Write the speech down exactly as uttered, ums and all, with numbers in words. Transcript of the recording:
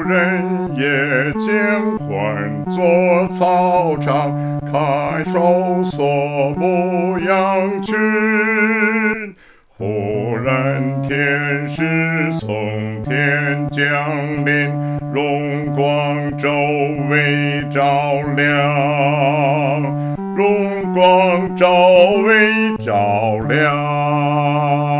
人夜间唤作草场，看守所牧羊群。忽然天使从天降临，荣光周围照亮，荣光周围照亮。